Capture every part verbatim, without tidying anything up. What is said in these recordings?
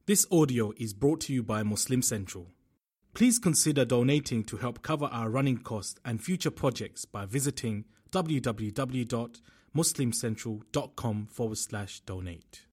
This audio is brought to you by Muslim Central. Please consider donating to help cover our running costs and future projects by visiting www.muslimcentral.com forward slash donate.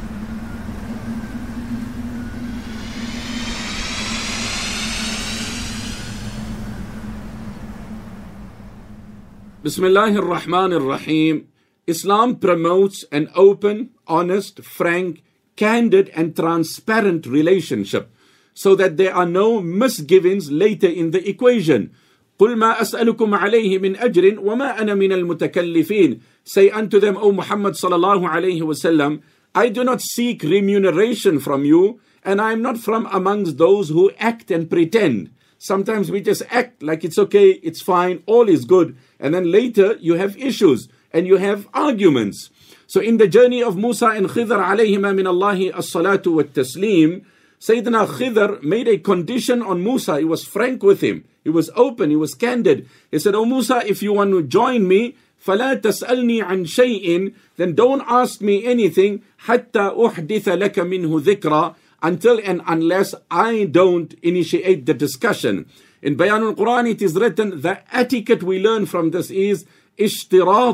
Bismillahir Rahmanir Rahim. Islam promotes an open, honest, frank, candid and transparent relationship so that there are no misgivings later in the equation. قُلْ مَا أَسْأَلُكُمْ عَلَيْهِ مِنْ أَجْرٍ وَمَا أَنَا مِنَ الْمُتَكَلِّفِينَ. Say unto them, O Muhammad sallallahu alayhi wasallam, I do not seek remuneration from you, and I am not from amongst those who act and pretend. Sometimes we just act like it's okay, it's fine, all is good, and then later you have issues and you have arguments. So in the journey of Musa and Khidr alayhima min Allahi as-salatu wa taslim, Sayyidina Khidr made a condition on Musa. He was frank with him. He was open. He was candid. He said, Oh Musa, if you want to join me, فَلَا تَسْأَلْنِي عَنْ شَيْءٍ, then don't ask me anything, حَتَّى أُحْدِثَ لَكَ مِنْهُ ذِكْرًا, until and unless I don't initiate the discussion. In Bayanul Quran it is written, the etiquette we learn from this is اشتراط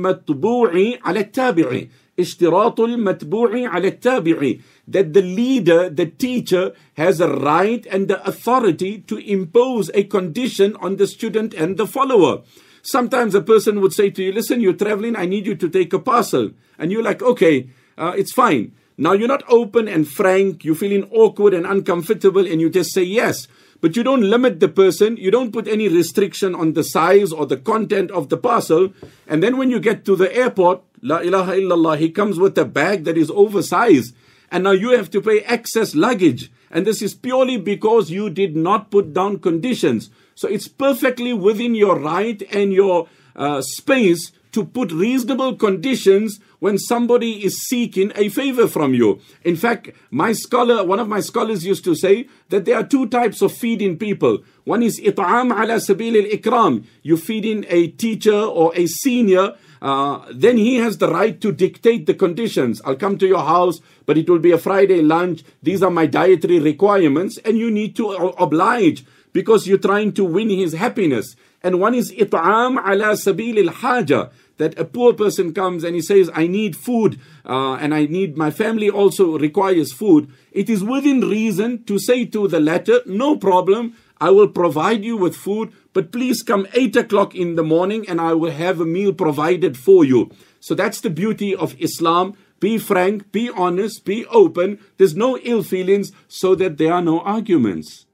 المتبوع على التابع. اشتراط المتبوع على التابع. That the leader, the teacher, has a right and the authority to impose a condition on the student and the follower. Sometimes a person would say to you, listen, you're traveling, I need you to take a parcel. And you're like, okay, uh, it's fine. Now you're not open and frank, you're feeling awkward and uncomfortable and you just say yes. But you don't limit the person, you don't put any restriction on the size or the content of the parcel. And then when you get to the airport, La ilaha illallah, he comes with a bag that is oversized. And now you have to pay excess luggage. And this is purely because you did not put down conditions. So it's perfectly within your right and your uh, space to put reasonable conditions when somebody is seeking a favor from you. In fact, my scholar, one of my scholars used to say that there are two types of feeding people. One is it'am ala sabil al-ikram. You feeding a teacher or a senior, uh, then he has the right to dictate the conditions. I'll come to your house, but it will be a Friday lunch. These are my dietary requirements, and you need to oblige because you're trying to win his happiness. And one is it'am ala sabil al-haja. That a poor person comes and he says, I need food uh, and I need, my family also requires food. It is within reason to say to the latter, no problem, I will provide you with food, but please come eight o'clock in the morning and I will have a meal provided for you. So that's the beauty of Islam. Be frank, be honest, be open. There's no ill feelings so that there are no arguments.